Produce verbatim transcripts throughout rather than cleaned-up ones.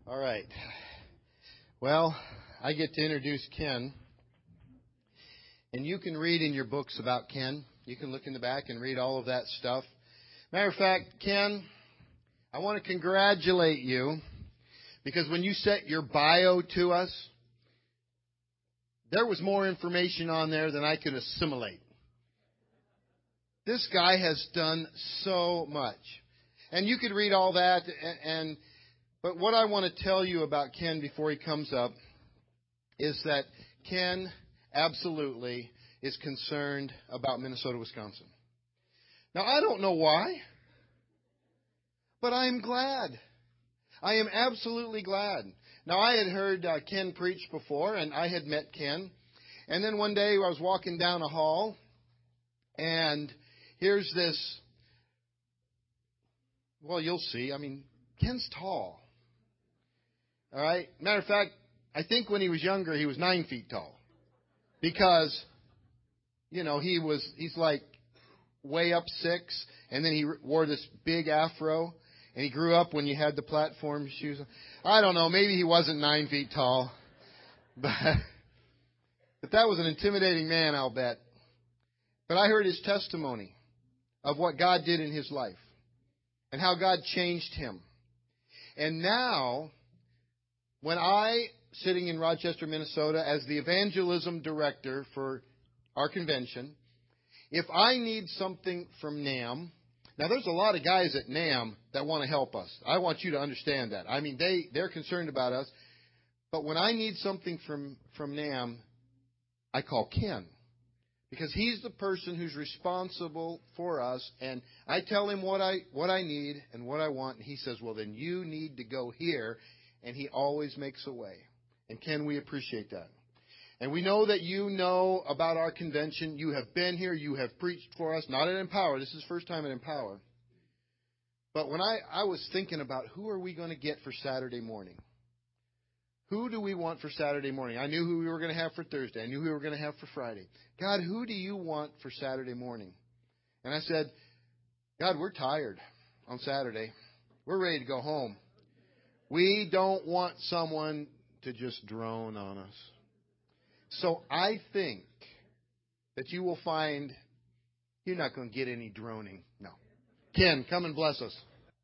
All right. Well, I get to introduce Ken. And you can read in your books about Ken. You can look in the back and read all of that stuff. Matter of fact, Ken, I want to congratulate you because when you sent your bio to us, there was more information on there than I could assimilate. This guy has done so much. And you could read all that. And, and but what I want to tell you about Ken before he comes up is that Ken absolutely is concerned about Minnesota, Wisconsin. Now, I don't know why, but I am glad. I am absolutely glad. Now, I had heard uh, Ken preach before, and I had met Ken. And then one day I was walking down a hall, and here's this, well, you'll see. I mean, Ken's tall. All right? Matter of fact, I think when he was younger, he was nine feet tall. Because, you know, he was, he's like way up six, and then he wore this big afro, and he grew up when you had the platform shoes. I don't know, maybe he wasn't nine feet tall, but, but that was an intimidating man, I'll bet. But I heard his testimony of what God did in his life and how God changed him. And now, when I, sitting in Rochester, Minnesota, as the evangelism director for our convention, if I need something from NAM, now there's a lot of guys at NAM that want to help us. I want you to understand that. I mean, they, they're concerned about us. But when I need something from, from NAM, I call Ken. Because he's the person who's responsible for us. And I tell him what I, what I need and what I want. And he says, well, then you need to go here. And he always makes a way. And Ken, we appreciate that. And we know that you know about our convention. You have been here. You have preached for us. Not at Empower. This is the first time at Empower. But when I, I was thinking about who are we going to get for Saturday morning? Who do we want for Saturday morning? I knew who we were going to have for Thursday. I knew who we were going to have for Friday. God, who do you want for Saturday morning? And I said, God, we're tired on Saturday. We're ready to go home. We don't want someone to just drone on us. So I think that you will find you're not going to get any droning. No. Ken, come and bless us.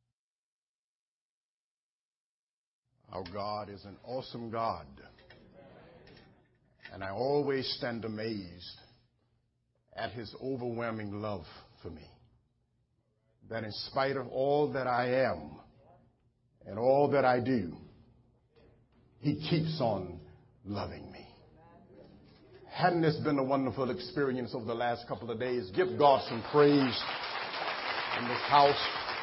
Our God is an awesome God. And I always stand amazed at his overwhelming love for me. That in spite of all that I am and all that I do, he keeps on loving me. Hadn't this been a wonderful experience over the last couple of days? Give God some praise in this house.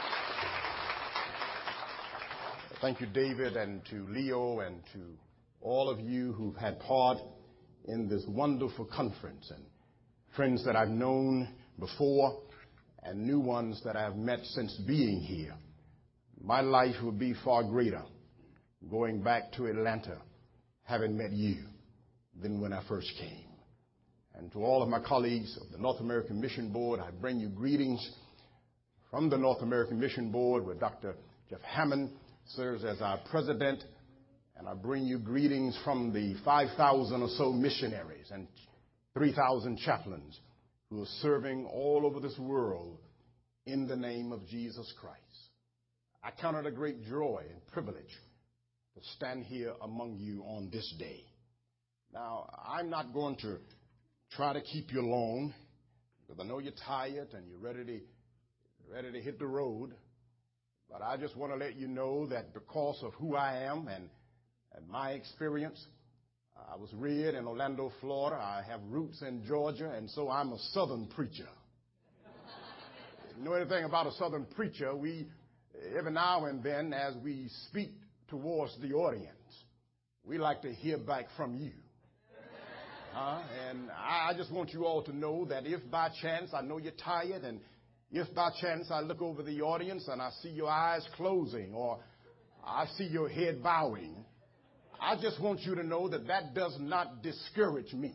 Thank you, David, and to Leo, and to all of you who've had part in this wonderful conference, and friends that I've known before and new ones that I've met since being here. My life would be far greater going back to Atlanta, having met you, than when I first came. And to all of my colleagues of the North American Mission Board, I bring you greetings from the North American Mission Board, where Doctor Jeff Hammond serves as our president. And I bring you greetings from the five thousand or so missionaries and three thousand chaplains who are serving all over this world in the name of Jesus Christ. I count it a great joy and privilege to stand here among you on this day. Now, I'm not going to try to keep you long, because I know you're tired and you're ready to, ready to hit the road. But I just want to let you know that because of who I am and, and my experience, I was reared in Orlando, Florida. I have roots in Georgia, and so I'm a Southern preacher. You know anything about a Southern preacher? We, every now and then, as we speak towards the audience, we like to hear back from you. Uh, and I just want you all to know that if by chance, I know you're tired, and if by chance I look over the audience and I see your eyes closing or I see your head bowing, I just want you to know that that does not discourage me.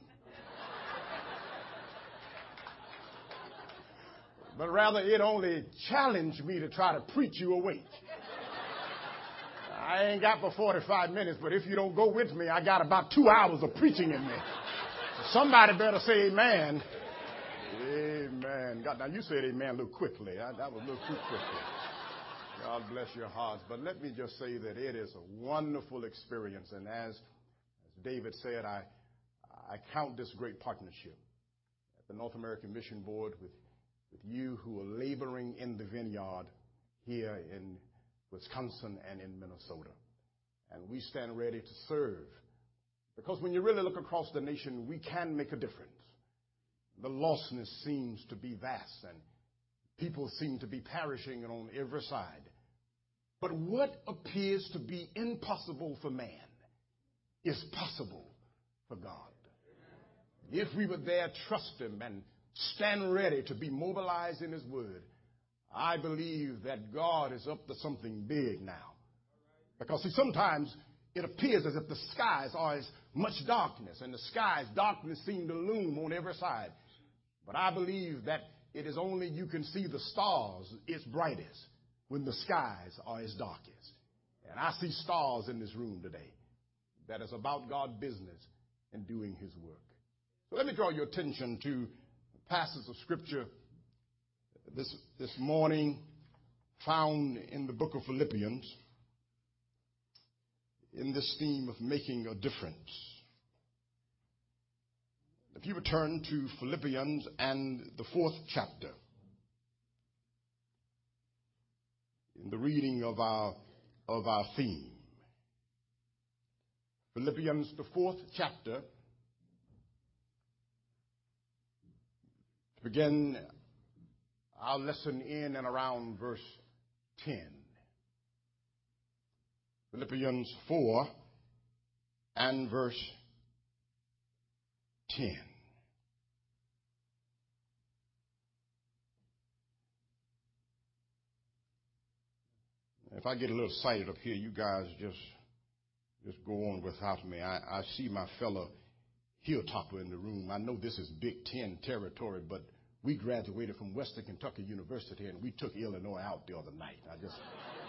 But rather it only challenged me to try to preach you awake. I I ain't got but forty-five minutes, but if you don't go with me, I got about two hours of preaching in me. Somebody better say amen. Amen. God, now you said amen a little quickly. I, that was a little too quickly. God bless your hearts. But let me just say that it is a wonderful experience. And as, as David said, I, I count this great partnership at the North American Mission Board with, with you who are laboring in the vineyard here in Wisconsin and in Minnesota. And we stand ready to serve. Because when you really look across the nation, we can make a difference. The lostness seems to be vast, and people seem to be perishing on every side. But what appears to be impossible for man is possible for God. If we would dare trust him and stand ready to be mobilized in his word, I believe that God is up to something big now. Because see, sometimes it appears as if the skies are as much darkness, and the skies, darkness seem to loom on every side. But I believe that it is only you can see the stars its brightest when the skies are its darkest. And I see stars in this room today that is about God's business and doing his work. So let me draw your attention to passages of scripture this, this morning found in the book of Philippians in this theme of making a difference. If you return to Philippians and the fourth chapter, in the reading of our, of our theme. Philippians, the fourth chapter, to begin our lesson in and around verse ten. Philippians four and verse ten. If I get a little excited up here, you guys just just go on without me. I, I see my fellow Hilltopper in the room. I know this is Big Ten territory, but we graduated from Western Kentucky University, and we took Illinois out the other night. I just,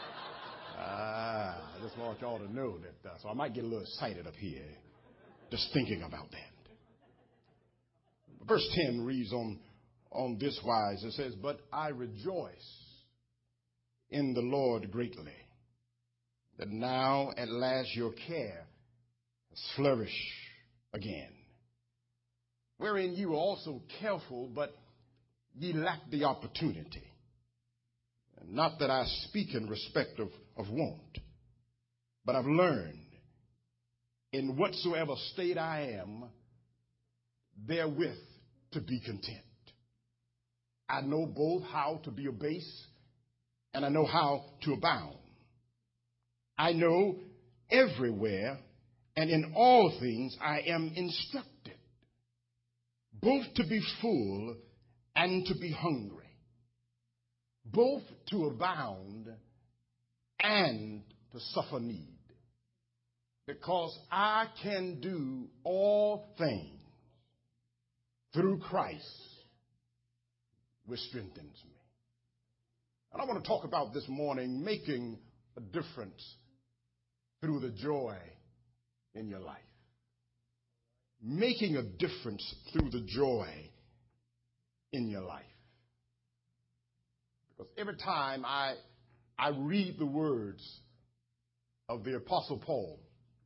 ah, I just want y'all to know that. Uh, so I might get a little excited up here, just thinking about that. Verse ten reads on, on this wise. It says, "But I rejoice in the Lord greatly, that now at last your care has flourished again, wherein you were also careful, but ye lacked the opportunity. And not that I speak in respect of, of want, but I've learned in whatsoever state I am, therewith to be content. I know both how to be abased, and I know how to abound. I know everywhere and in all things I am instructed, both to be full and to be hungry, both to abound and to suffer need, because I can do all things through Christ, which strengthens me." And I want to talk about this morning making a difference through the joy in your life. Making a difference through the joy in your life. Because every time I, I read the words of the Apostle Paul,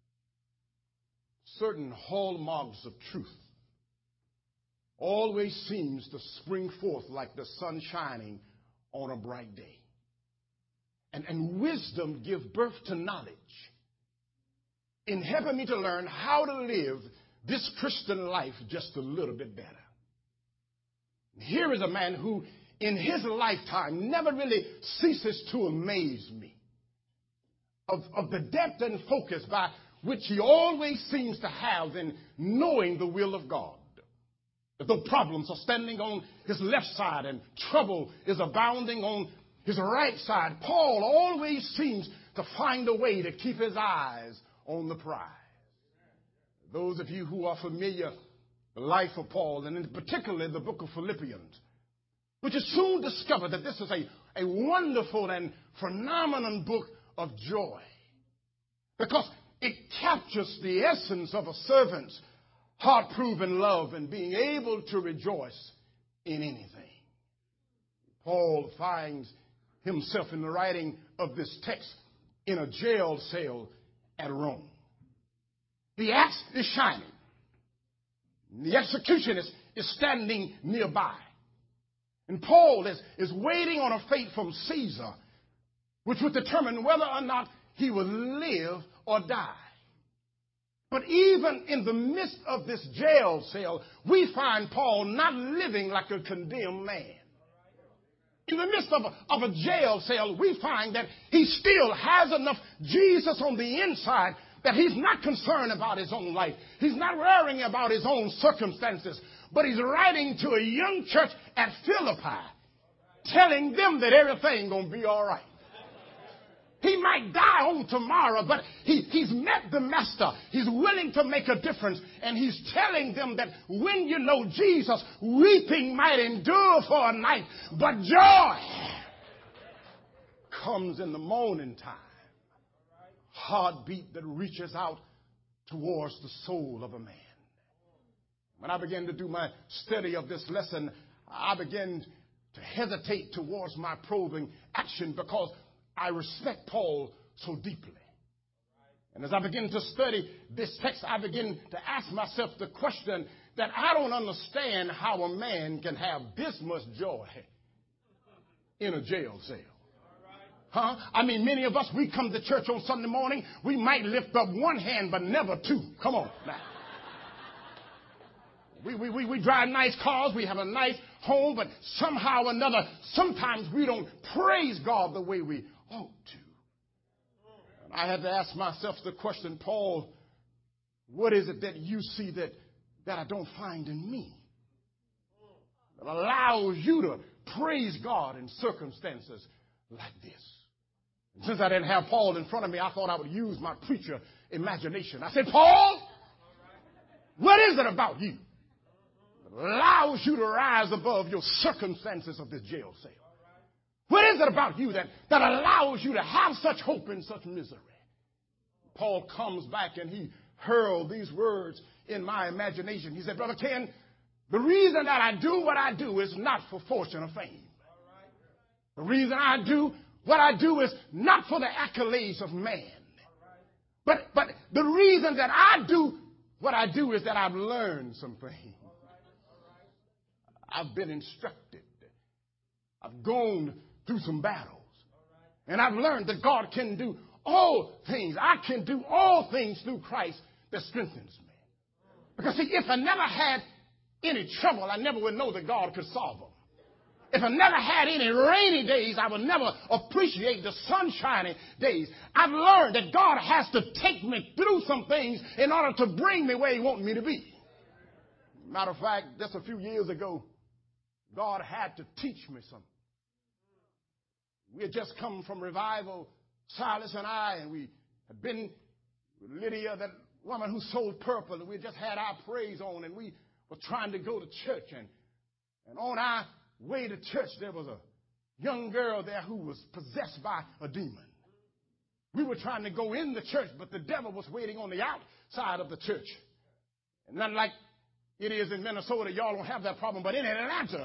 certain hallmarks of truth always seems to spring forth like the sun shining on a bright day. And, and wisdom give birth to knowledge in helping me to learn how to live this Christian life just a little bit better. Here is a man who in his lifetime never really ceases to amaze me of, of the depth and focus by which he always seems to have in knowing the will of God. Though problems are standing on his left side and trouble is abounding on his right side, Paul always seems to find a way to keep his eyes on the prize. Those of you who are familiar with the life of Paul, and in particular the book of Philippians, which is soon discovered that this is a, a wonderful and phenomenal book of joy. because it captures the essence of a servant's heart-proven love and being able to rejoice in anything. Paul finds himself in the writing of this text in a jail cell at Rome. The axe is shining. The executionist is standing nearby. And Paul is, is waiting on a fate from Caesar, which would determine whether or not he would live or die. But even in the midst of this jail cell, we find Paul not living like a condemned man. In the midst of a, of a jail cell, we find that he still has enough Jesus on the inside that he's not concerned about his own life. He's not worrying about his own circumstances. But he's writing to a young church at Philippi, telling them that everything's going to be all right. He might die on tomorrow, but he, he's met the master. He's willing to make a difference. And he's telling them that when you know Jesus, weeping might endure for a night, but joy comes in the morning time. Heartbeat that reaches out towards the soul of a man. When I began to do my study of this lesson, I began to hesitate towards my probing action because I respect Paul so deeply. And as I begin to study this text, I begin to ask myself the question that I don't understand how a man can have this much joy in a jail cell. Huh? I mean, many of us, we come to church on Sunday morning, we might lift up one hand, but never two. Come on now. We, we, we, we drive nice cars, we have a nice home, but somehow or another, sometimes we don't praise God the way we ought to. And I had to ask myself the question, Paul, what is it that you see that, that I don't find in me? That allows you to praise God in circumstances like this. And since I didn't have Paul in front of me, I thought I would use my preacher imagination. I said, Paul, what is it about you that allows you to rise above your circumstances of this jail cell? What is it about you that, that allows you to have such hope in such misery? Paul comes back and he hurled these words in my imagination. He said, Brother Ken, the reason that I do what I do is not for fortune or fame. The reason I do what I do is not for the accolades of man. But, but the reason that I do what I do is that I've learned some things. I've been instructed. I've gone through some battles. And I've learned that God can do all things. I can do all things through Christ that strengthens me. Because see, if I never had any trouble, I never would know that God could solve them. If I never had any rainy days, I would never appreciate the sunshiny days. I've learned that God has to take me through some things in order to bring me where he wants me to be. Matter of fact, just a few years ago, God had to teach me something. We had just come from revival, Silas and I, and we had been with Lydia, that woman who sold purple, and we had just had our praise on, and we were trying to go to church. And, and on our way to church, there was a young girl there who was possessed by a demon. We were trying to go in the church, but the devil was waiting on the outside of the church. And not like it is in Minnesota, y'all don't have that problem, but in Atlanta,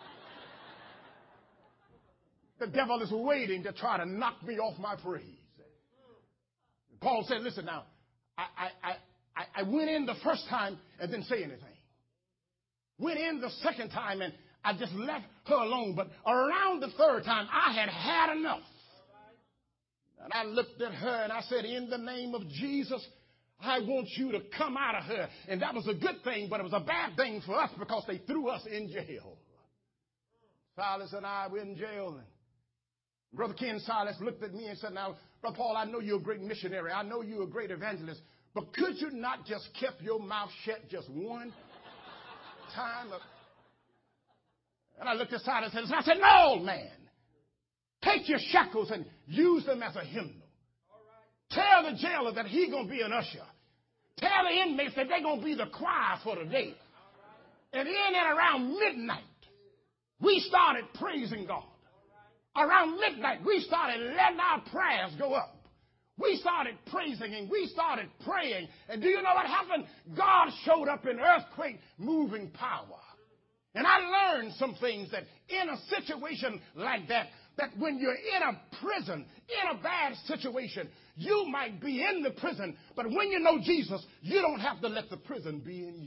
the devil is waiting to try to knock me off my praise. Paul said, listen now, I, I, I, I went in the first time and didn't say anything. Went in the second time and I just left her alone. But around the third time, I had had enough. And I looked at her and I said, in the name of Jesus, I want you to come out of her. And that was a good thing, but it was a bad thing for us because they threw us in jail. Silas and I were in jail. And Brother Ken Silas looked at me and said, now, Brother Paul, I know you're a great missionary. I know you're a great evangelist. But could you not just keep your mouth shut just one time? And I looked at Silas and I said, no, man. Take your shackles and use them as a hymnal. Tell the jailer that he's going to be an usher. Tell the inmates that they're going to be the choir for the day. And in and around midnight, we started praising God. Around midnight, we started letting our prayers go up. We started praising and we started praying. And do you know what happened? God showed up in earthquake moving power. And I learned some things that in a situation like that, that when you're in a prison, in a bad situation, you might be in the prison, but when you know Jesus, you don't have to let the prison be in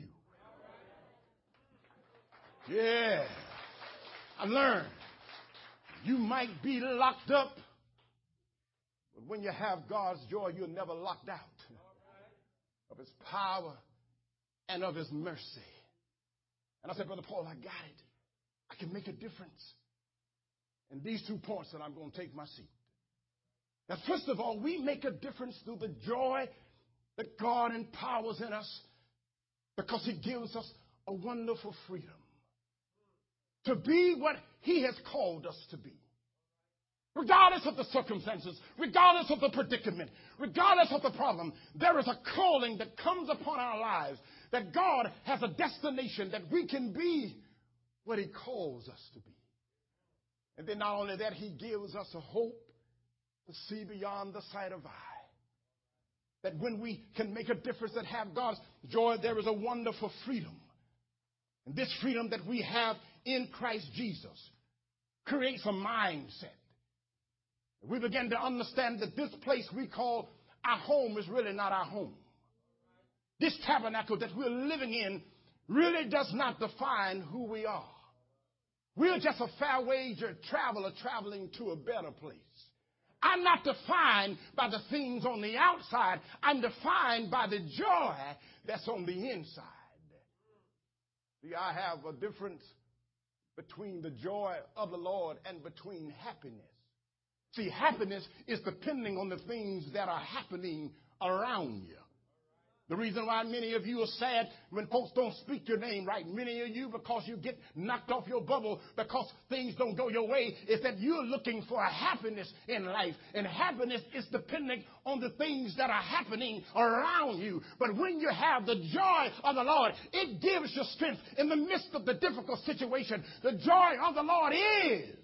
you. Yeah. I learned you might be locked up, but when you have God's joy, you're never locked out of his power and of his mercy. And I said, Brother Paul, I got it. I can make a difference. And these two points that I'm going to take my seat. Now, first of all, we make a difference through the joy that God empowers in us because he gives us a wonderful freedom to be what he has called us to be. Regardless of the circumstances, regardless of the predicament, regardless of the problem, there is a calling that comes upon our lives, that God has a destination that we can be what he calls us to be. And then not only that, he gives us a hope to see beyond the sight of eye. That when we can make a difference and have God's joy, there is a wonderful freedom. And this freedom that we have in Christ Jesus creates a mindset. We begin to understand that this place we call our home is really not our home. This tabernacle that we're living in really does not define who we are. We're just a fair wage traveler traveling to a better place. I'm not defined by the things on the outside. I'm defined by the joy that's on the inside. See, I have a difference between the joy of the Lord and between happiness. See, happiness is depending on the things that are happening around you. The reason why many of you are sad when folks don't speak your name right, many of you because you get knocked off your bubble because things don't go your way, is that you're looking for a happiness in life. And happiness is dependent on the things that are happening around you. But when you have the joy of the Lord, it gives you strength in the midst of the difficult situation. The joy of the Lord is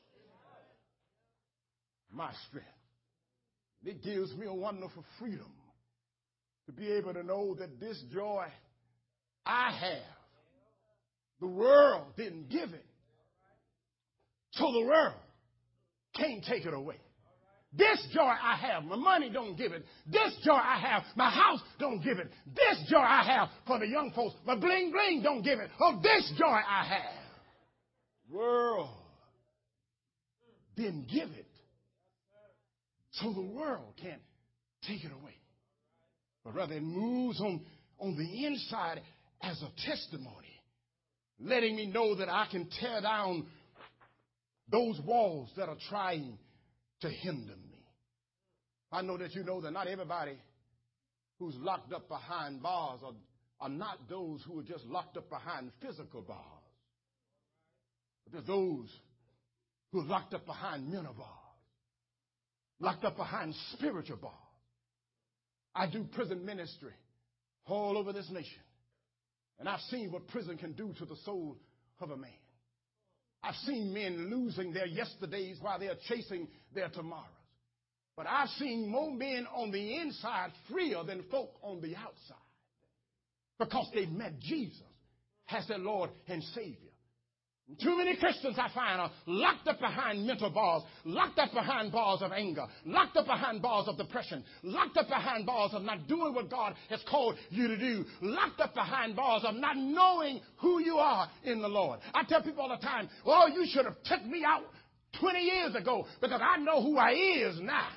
my strength. It gives me a wonderful freedom to be able to know that this joy I have, the world didn't give it. So the world can't take it away. This joy I have, my money don't give it. This joy I have, my house don't give it. This joy I have for the young folks, my bling bling don't give it. Oh, this joy I have, world didn't give it. So the world can't take it away. But rather it moves on, on the inside as a testimony, letting me know that I can tear down those walls that are trying to hinder me. I know that you know that not everybody who's locked up behind bars are, are not those who are just locked up behind physical bars. But there's those who are locked up behind mental bars, locked up behind spiritual bars. I do prison ministry all over this nation. And I've seen what prison can do to the soul of a man. I've seen men losing their yesterdays while they're chasing their tomorrows. But I've seen more men on the inside freer than folk on the outside because they've met Jesus as their Lord and Savior. Too many Christians I find are locked up behind mental bars, locked up behind bars of anger, locked up behind bars of depression, locked up behind bars of not doing what God has called you to do, locked up behind bars of not knowing who you are in the Lord. I tell people all the time, oh, you should have took me out twenty years ago because I know who I is now.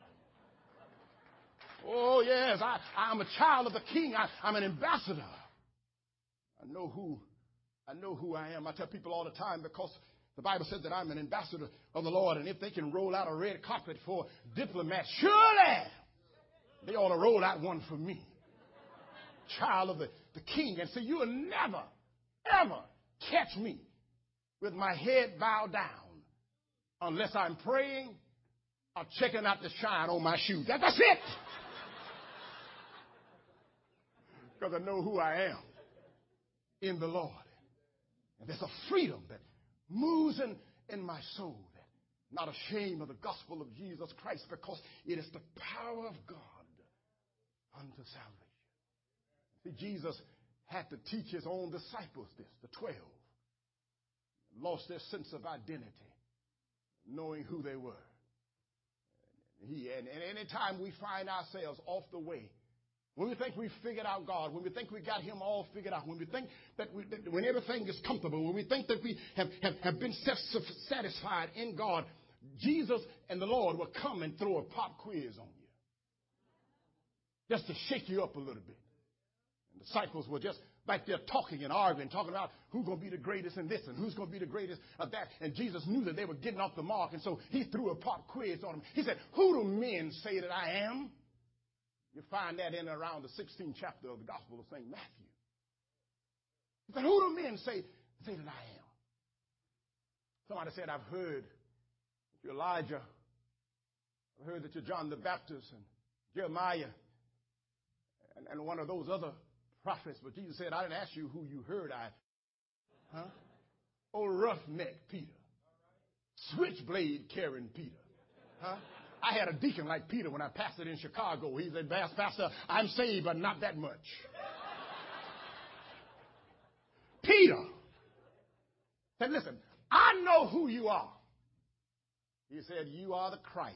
Oh, yes, I, I'm a child of the King. I, I'm an ambassador. I know who I know who I am. I tell people all the time because the Bible says that I'm an ambassador of the Lord, and if they can roll out a red carpet for diplomats, surely they ought to roll out one for me. Child of the, the King. And so you will never, ever catch me with my head bowed down unless I'm praying or checking out the shine on my shoes. That, that's it. Because I know who I am in the Lord. And there's a freedom that moves in, in my soul that not ashamed of the gospel of Jesus Christ, because it is the power of God unto salvation. See, Jesus had to teach his own disciples this, the twelve. Lost their sense of identity, knowing who they were. He, and, and any time we find ourselves off the way, when we think we've figured out God, when we think we got him all figured out, when we think that, we, that when everything is comfortable, when we think that we have, have, have been satisfied in God, Jesus and the Lord will come and throw a pop quiz on you, just to shake you up a little bit. And the disciples were just back there talking and arguing, talking about who's going to be the greatest in this and who's going to be the greatest of that. And Jesus knew that they were getting off the mark, and so he threw a pop quiz on them. He said, who do men say that I am? You find that in around the sixteenth chapter of the Gospel of Saint Matthew. He said, who do men say, say that I am? Somebody said, I've heard that you're Elijah. I've heard that you're John the Baptist and Jeremiah and, and one of those other prophets. But Jesus said, I didn't ask you who you heard. I, huh? Oh, roughneck Peter. Switchblade carrying Peter. Huh? I had a deacon like Peter when I pastored in Chicago. He said, Pastor, I'm saved, but not that much. Peter said, listen, I know who you are. He said, you are the Christ,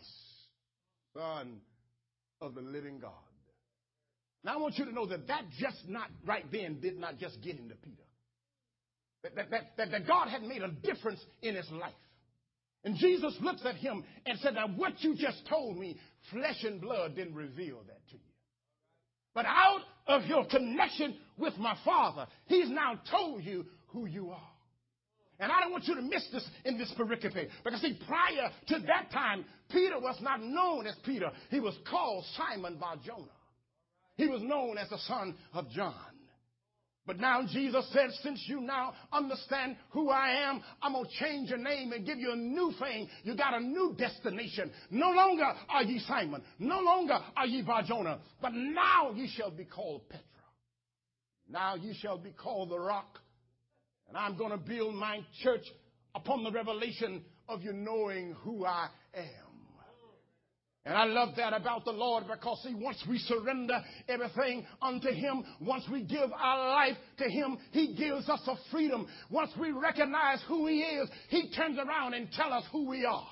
Son of the living God. Now, I want you to know that that just not right then did not just get into Peter. That, that, that, that, that God had made a difference in his life. And Jesus looks at him and said, now what you just told me, flesh and blood didn't reveal that to you. But out of your connection with my Father, he's now told you who you are. And I don't want you to miss this in this pericope. Because see, prior to that time, Peter was not known as Peter. He was called Simon Bar-Jonah. He was known as the son of John. But now Jesus said, since you now understand who I am, I'm going to change your name and give you a new thing. You got a new destination. No longer are ye Simon. No longer are ye Bar-Jonah. But now ye shall be called Petra. Now ye shall be called the Rock. And I'm going to build my church upon the revelation of you knowing who I am. And I love that about the Lord, because, see, once we surrender everything unto him, once we give our life to him, he gives us a freedom. Once we recognize who he is, he turns around and tells us who we are.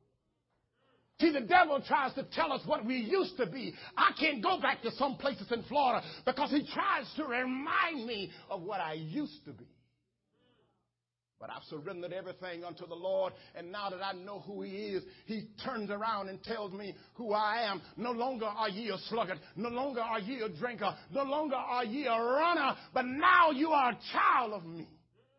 See, the devil tries to tell us what we used to be. I can't go back to some places in Florida because he tries to remind me of what I used to be. But I've surrendered everything unto the Lord, and now that I know who he is, he turns around and tells me who I am. No longer are ye a sluggard. No longer are ye a drinker. No longer are ye a runner, but now you are a child of me.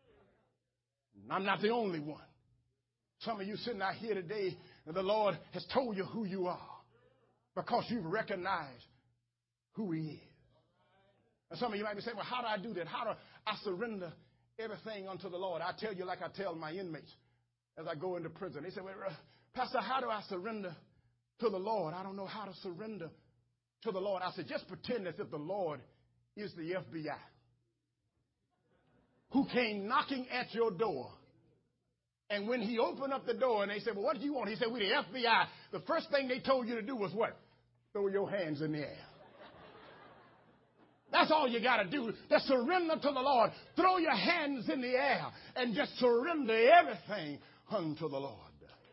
And I'm not the only one. Some of you sitting out here today, the Lord has told you who you are because you've recognized who he is. And some of you might be saying, well, how do I do that? How do I surrender everything unto the Lord? I tell you like I tell my inmates as I go into prison. They say, well, Pastor, how do I surrender to the Lord? I don't know how to surrender to the Lord. I said, just pretend as if the Lord is the F B I who came knocking at your door. And when he opened up the door and they said, well, what do you want? He said, we're the F B I. The first thing they told you to do was what? Throw your hands in the air. That's all you got to do. Just surrender to the Lord. Throw your hands in the air and just surrender everything unto the Lord.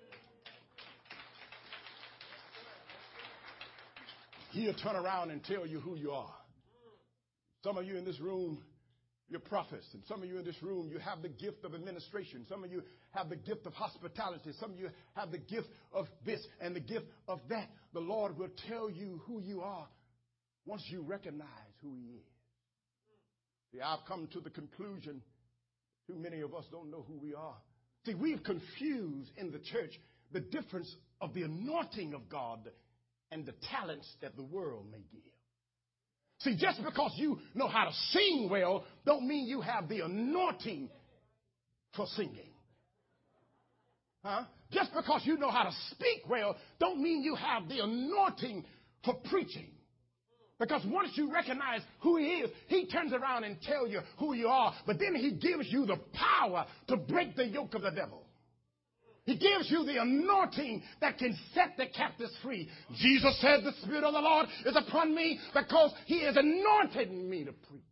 He'll turn around and tell you who you are. Some of you in this room, you're prophets. And some of you in this room, you have the gift of administration. Some of you have the gift of hospitality. Some of you have the gift of this and the gift of that. The Lord will tell you who you are once you recognize who he is. See, I've come to the conclusion too many of us don't know who we are. See, we've confused in the church the difference of the anointing of God and the talents that the world may give. See, just because you know how to sing well don't mean you have the anointing for singing. Huh? Just because you know how to speak well don't mean you have the anointing for preaching. Because once you recognize who he is, he turns around and tells you who you are. But then he gives you the power to break the yoke of the devil. He gives you the anointing that can set the captives free. Jesus said, the Spirit of the Lord is upon me because he has anointed me to preach.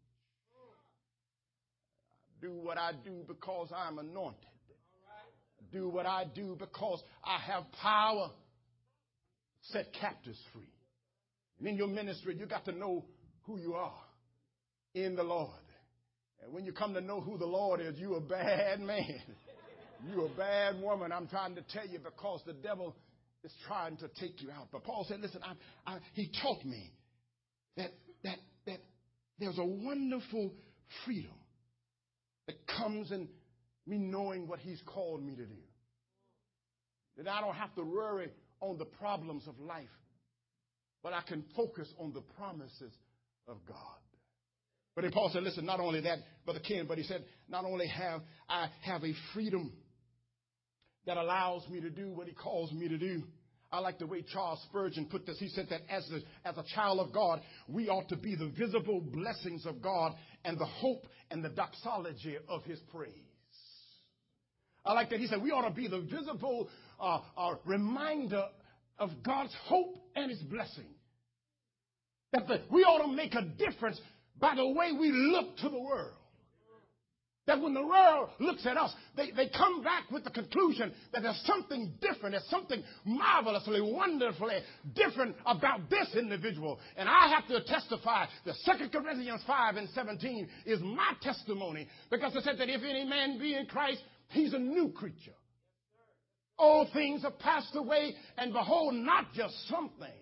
I do what I do because I'm anointed. I do what I do because I have power to set captives free. And in your ministry, you got to know who you are in the Lord. And when you come to know who the Lord is, you're a bad man. You're a bad woman. I'm trying to tell you, because the devil is trying to take you out. But Paul said, listen, I, I, he taught me that, that, that there's a wonderful freedom that comes in me knowing what he's called me to do. That I don't have to worry on the problems of life, but I can focus on the promises of God. But then Paul said, listen, not only that, Brother Ken, but he said, not only have I have a freedom that allows me to do what he calls me to do. I like the way Charles Spurgeon put this. He said that as a, as a child of God, we ought to be the visible blessings of God and the hope and the doxology of his praise. I like that. He said we ought to be the visible uh, uh, reminder of God's hope and his blessing. That the, we ought to make a difference by the way we look to the world. That when the world looks at us, they, they come back with the conclusion that there's something different, there's something marvelously, wonderfully different about this individual. And I have to testify that Second Corinthians five and seventeen is my testimony, because it said that if any man be in Christ, he's a new creature. All things have passed away, and behold, not just some things,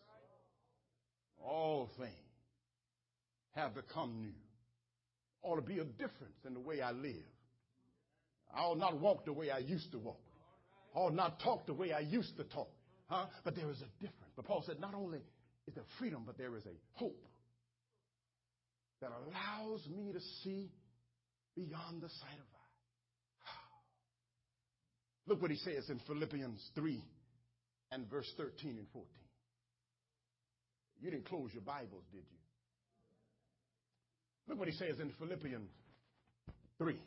all things have become new. Ought to be a difference in the way I live. I ought not walk the way I used to walk. I ought not talk the way I used to talk. Huh? But there is a difference. But Paul said not only is there freedom, but there is a hope that allows me to see beyond the sight of eye. Look what he says in Philippians three and verse thirteen and fourteen. You didn't close your Bibles, did you? Look what he says in Philippians three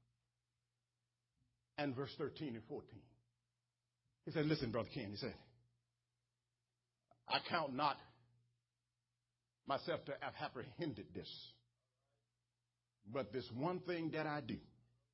and verse thirteen and fourteen. He said, listen, Brother Ken, he said, I count not myself to have apprehended this, but this one thing that I do,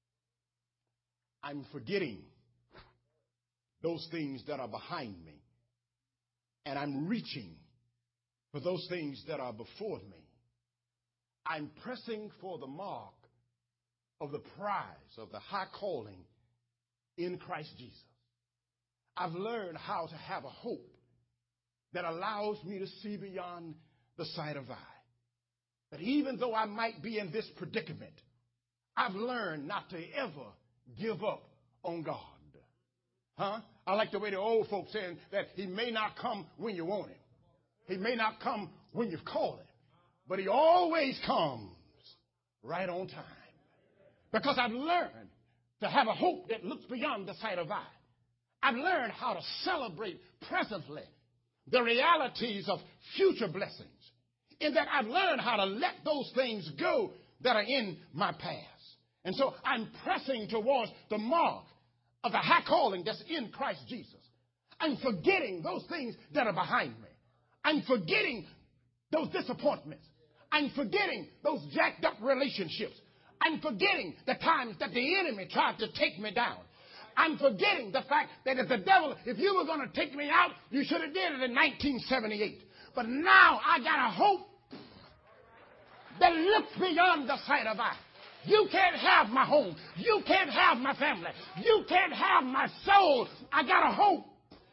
I'm forgetting those things that are behind me, and I'm reaching for those things that are before me. I'm pressing for the mark of the prize of the high calling in Christ Jesus. I've learned how to have a hope that allows me to see beyond the sight of eye. That even though I might be in this predicament, I've learned not to ever give up on God. Huh? I like the way the old folks saying that he may not come when you want him. He may not come when you've called him. But he always comes right on time. Because I've learned to have a hope that looks beyond the sight of eye. I've learned how to celebrate presently the realities of future blessings. In that I've learned how to let those things go that are in my past. And so I'm pressing towards the mark of the high calling that's in Christ Jesus. I'm forgetting those things that are behind me. I'm forgetting those disappointments. I'm forgetting those jacked up relationships. I'm forgetting the times that the enemy tried to take me down. I'm forgetting the fact that if the devil, if you were going to take me out, you should have did it in nineteen seventy-eight. But now I got a hope that looks beyond the sight of eye. You can't have my home. You can't have my family. You can't have my soul. I got a hope.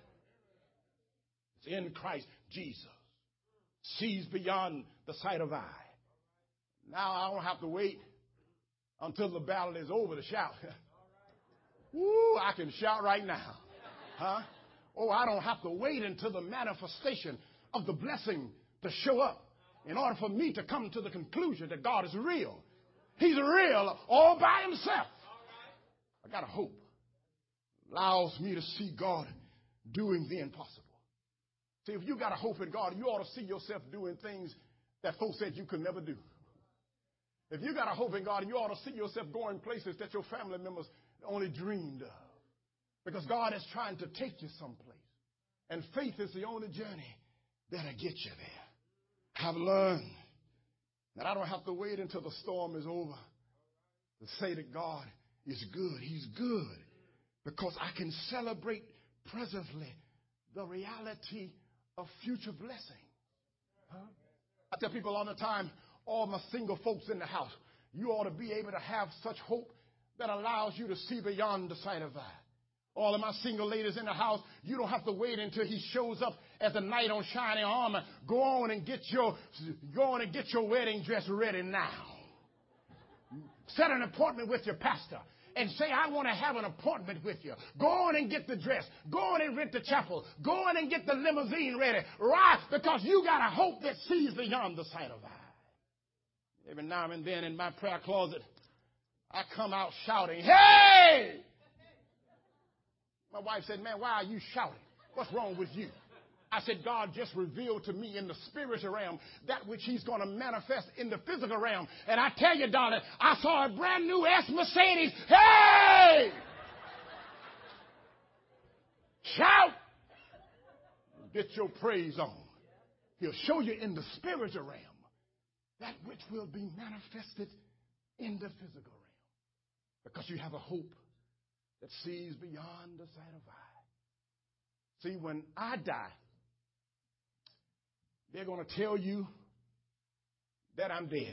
It's in Christ Jesus. Sees beyond the sight of eye. Now I don't have to wait until the battle is over to shout. Woo, I can shout right now. Huh? Oh, I don't have to wait until the manifestation of the blessing to show up in order for me to come to the conclusion that God is real. He's real all by himself. I got a hope. Allows me to see God doing the impossible. See, if you got a hope in God, you ought to see yourself doing things that folks said you could never do. If you got a hope in God, you ought to see yourself going places that your family members only dreamed of. Because God is trying to take you someplace. And faith is the only journey that'll get you there. I've learned that I don't have to wait until the storm is over to say that God is good. He's good because I can celebrate presently the reality of future blessing. Huh? I tell people all the time, all my single folks in the house, you ought to be able to have such hope that allows you to see beyond the sight of eye. All of my single ladies in the house, you don't have to wait until he shows up as a knight on shining armor. Go on and get your, go on and get your wedding dress ready now. Set an appointment with your pastor and say, I want to have an appointment with you. Go on and get the dress. Go on and rent the chapel. Go on and get the limousine ready. Right? Because you got a hope that sees beyond the sight of eye. Every now and then in my prayer closet, I come out shouting, hey! My wife said, man, why are you shouting? What's wrong with you? I said, God just revealed to me in the spiritual realm that which he's going to manifest in the physical realm. And I tell you, darling, I saw a brand new S Mercedes. Hey! Shout! Get your praise on. He'll show you in the spiritual realm that which will be manifested in the physical realm. Because you have a hope that sees beyond the sight of eye. See, when I die, they're going to tell you that I'm dead.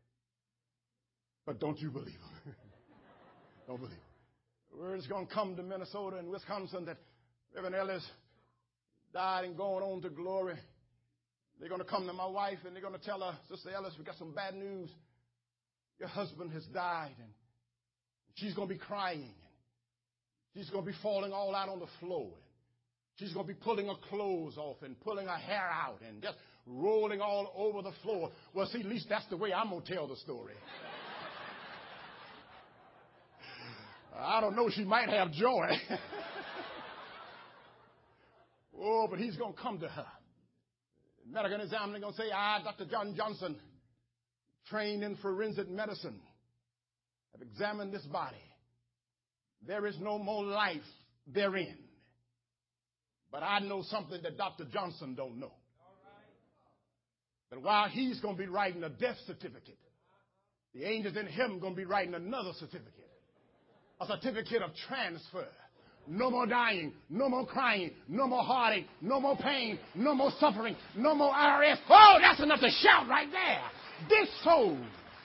But don't you believe them. Don't believe them. Word is going to come to Minnesota and Wisconsin that Reverend Ellis died and going on to glory. They're going to come to my wife and they're going to tell her, Sister Ellis, we got some bad news. Your husband has died. And she's going to be crying. She's going to be falling all out on the floor. And she's going to be pulling her clothes off and pulling her hair out and just rolling all over the floor. Well, see, at least that's the way I'm going to tell the story. I don't know. She might have joy. Oh, but he's going to come to her. Medical examiner going to say, I, Doctor John Johnson, trained in forensic medicine, have examined this body. There is no more life therein. But I know something that Doctor Johnson don't know. That while he's going to be writing a death certificate, the angels in heaven going to be writing another certificate. A certificate of transfer. No more dying, no more crying, no more heartache, no more pain, no more suffering, no more I R S. Oh, that's enough to shout right there. This soul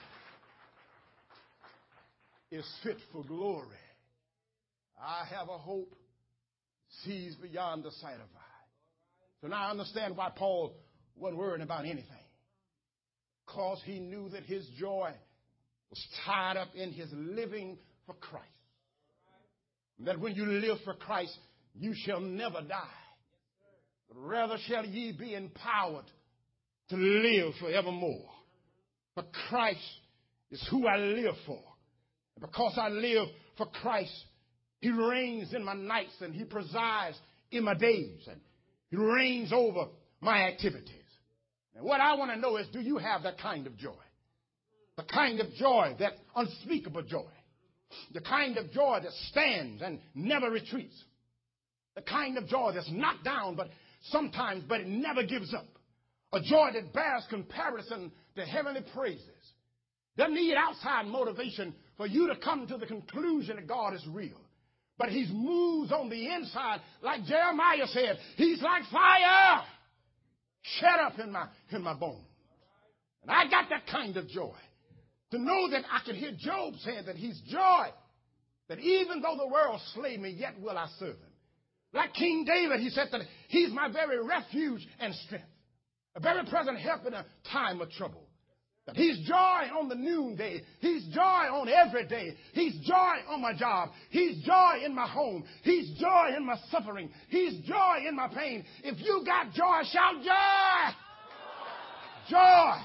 is fit for glory. I have a hope sees beyond the sight of eye. So now I understand why Paul wasn't worrying about anything. Because he knew that his joy was tied up in his living for Christ. That when you live for Christ, you shall never die. But rather shall ye be empowered to live forevermore. For Christ is who I live for. And because I live for Christ, he reigns in my nights and he presides in my days. And he reigns over my activities. And what I want to know is, do you have that kind of joy? The kind of joy, that unspeakable joy. The kind of joy that stands and never retreats. The kind of joy that's knocked down, but sometimes, but it never gives up. A joy that bears comparison to heavenly praises. Doesn't need outside motivation for you to come to the conclusion that God is real. But he moves on the inside, like Jeremiah said. He's like fire. Shut up in my, in my bones. And I got that kind of joy. To know that I can hear Job saying that he's joy. That even though the world slay me, yet will I serve him. Like King David, he said that he's my very refuge and strength. A very present help in a time of trouble. That he's joy on the noonday. He's joy on every day. He's joy on my job. He's joy in my home. He's joy in my suffering. He's joy in my pain. If you got joy, shout joy! Joy!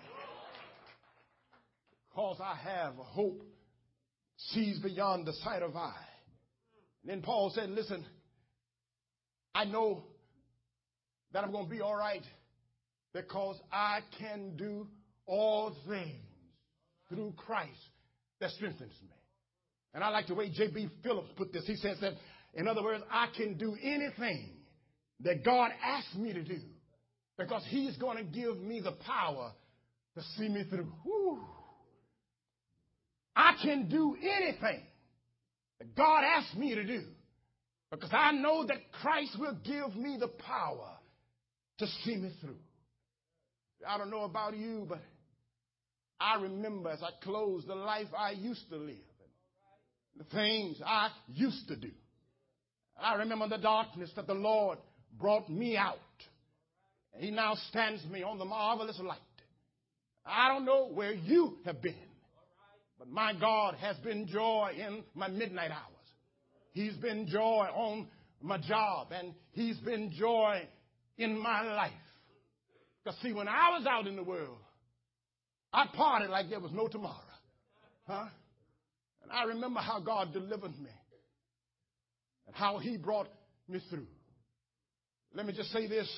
Because I have a hope sees beyond the sight of eye. And then Paul said, listen, I know that I'm going to be all right because I can do all things through Christ that strengthens me. And I like the way J B Phillips put this. He says that In other words, I can do anything that God asks me to do because he's going to give me the power to see me through. Whew. I can do anything that God asks me to do because I know that Christ will give me the power to see me through. I don't know about you, but I remember as I closed the life I used to live, and the things I used to do. I remember the darkness that the Lord brought me out. And he now stands me on the marvelous light. I don't know where you have been, but my God has been joy in my midnight hours. He's been joy on my job, and he's been joy in my life. Because, see, when I was out in the world, I partied like there was no tomorrow. Huh? And I remember how God delivered me and how he brought me through. Let me just say this.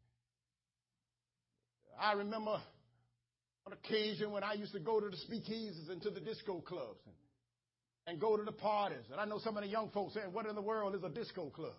I remember on occasion when I used to go to the speakeasies and to the disco clubs and, and go to the parties. And I know some of the young folks saying, what in the world is a disco club?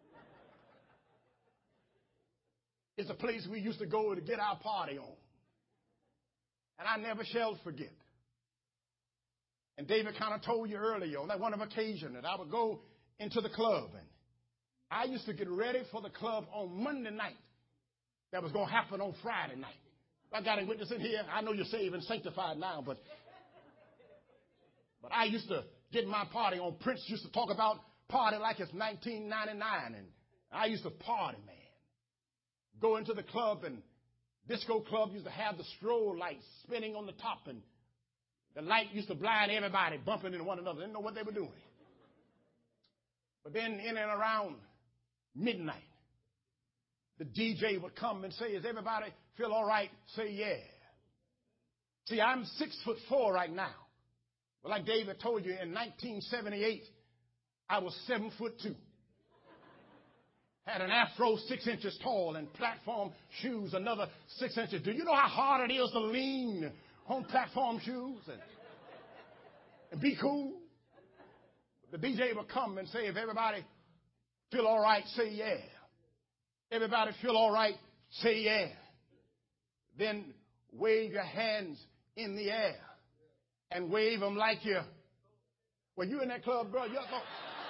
It's a place we used to go to get our party on. And I never shall forget. And David kind of told you earlier on that one occasion that I would go into the club. And I used to get ready for the club on Monday night. That was going to happen on Friday night. I got a witness in here. I know you're saved and sanctified now, but, but I used to get my party on. Prince used to talk about party like it's nineteen ninety-nine. And I used to party, man. Go into the club, and disco club used to have the strobe lights spinning on the top, and the light used to blind everybody bumping into one another. They didn't know what they were doing. But then in and around midnight, the D J would come and say, is everybody feel all right? Say, yeah. See, I'm six foot four right now. But like David told you, in nineteen seventy-eight, I was seven foot two. Had an afro six inches tall and platform shoes another six inches. Do you know how hard it is to lean on platform shoes and, and be cool? The D J would come and say, if everybody feel all right, say yeah. Everybody feel all right, say yeah. Then wave your hands in the air and wave them like you're, well, you in that club, bro, you thought,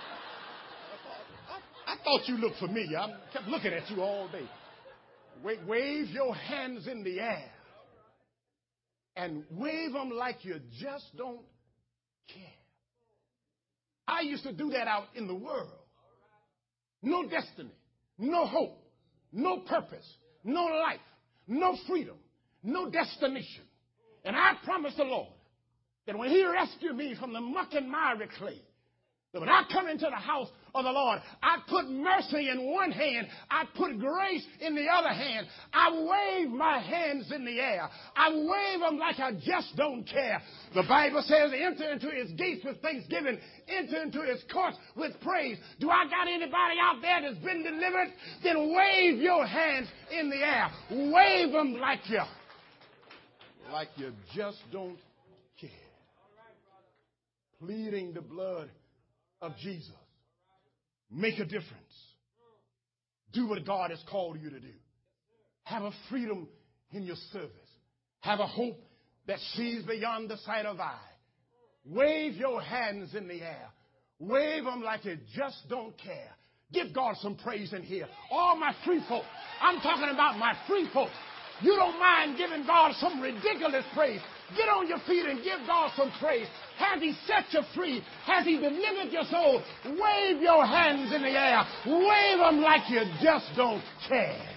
I thought you looked familiar. I kept looking at you all day. Wave your hands in the air and wave them like you just don't care. I used to do that out in the world. No destiny, no hope, no purpose, no life, no freedom, no destination. And I promised the Lord that when he rescued me from the muck and miry clay, that when I come into the house of the Lord, I put mercy in one hand, I put grace in the other hand. I wave my hands in the air. I wave them like I just don't care. The Bible says, enter into his gates with thanksgiving, enter into his courts with praise. Do I got anybody out there that's been delivered? Then wave your hands in the air. Wave them like you, like you just don't care. Pleading the blood of Jesus. Make a difference. Do what God has called you to do. Have a freedom in your service. Have a hope that sees beyond the sight of eye. Wave your hands in the air. Wave them like you just don't care. Give God some praise in here. All my free folk. I'm talking about my free folk. You don't mind giving God some ridiculous praise. Get on your feet and give God some praise. Has he set you free? Has he delivered your soul? Wave your hands in the air. Wave them like you just don't care.